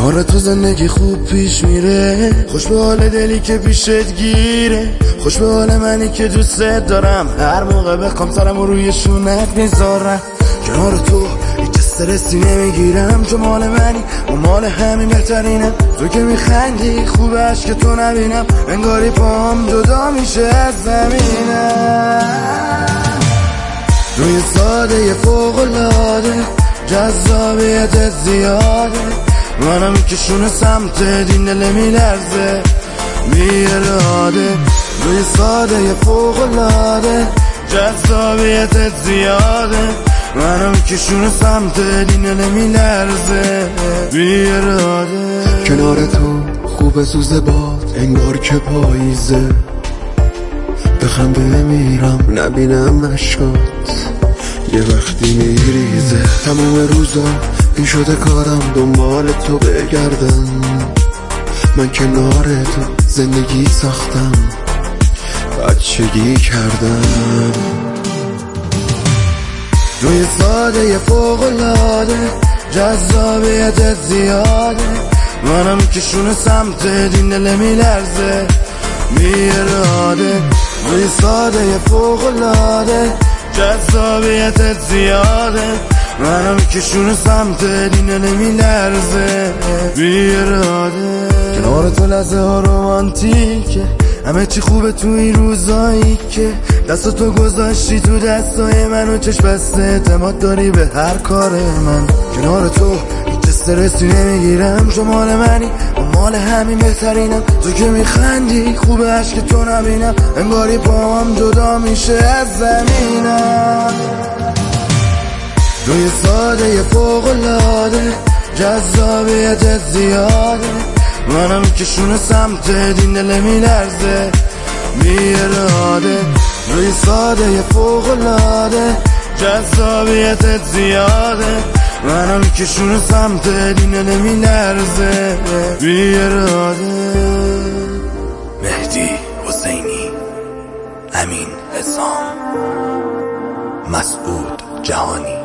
کنار تو زندگی خوب پیش میره، خوش به حال دلی که پیشت گیره، خوش به حال منی که دوست دارم، هر موقع بخوام سرمو روی شونت میذارم. کنار تو هیچ استرسی نمیگیرم، تو مال منی و مال همین بهترینم. تو که میخندی خوب عشق تو نبینم، انگاری پام جدا میشه از زمینم. روی ساده فوق‌العاده، جذابیت زیاده، منم میکشونه سمت دین دل میلرزه بی اراده. روی ساده فوق‌العاده، جذابیت زیاده، منم میکشونه سمت دین دل میلرزه بی اراده. کنار تو خوب سوزه باد، انگار که پاییزه، بخم بمیرم نبینم اشکات یه وقتی میریزه. تمام روزا این شده کارم دنبال تو بگردم، من کنار تو زندگی ساختم، بچگی کردم. روی ساده فوق‌العاده، جذابیت زیاده، منم کشونه سمت دین دل میلرزه بی اراده. روی ساده فوق‌العاده، جذابیت زیاده، منم کشونه سمت دین دل میلرزه بی اراده. کنار تو لحظه ها رومانتیکه، همه چی خوبه تو این روزایی که دست تو گذاشتی تو دستای من و چشم بسته اعتماد داری به هر کار من. کنار تو هیچ استرسی نمیگیرم، تو مال منی و مال همین بهترینم. تو که میخندی خوب عشق تو نبینم، انگاری پاهم جدا میشه از زمینم. روی ساده فوق‌العاده، جذابیت زیاده، منم کشونه سمت دین دل میلرزه بی اراده. روی ساده فوق‌العاده، جذابیت زیاده، منم کشونه سمت دین دل میلرزه بی اراده. مهدی حسینی، امین حسام، مسعود جهانی.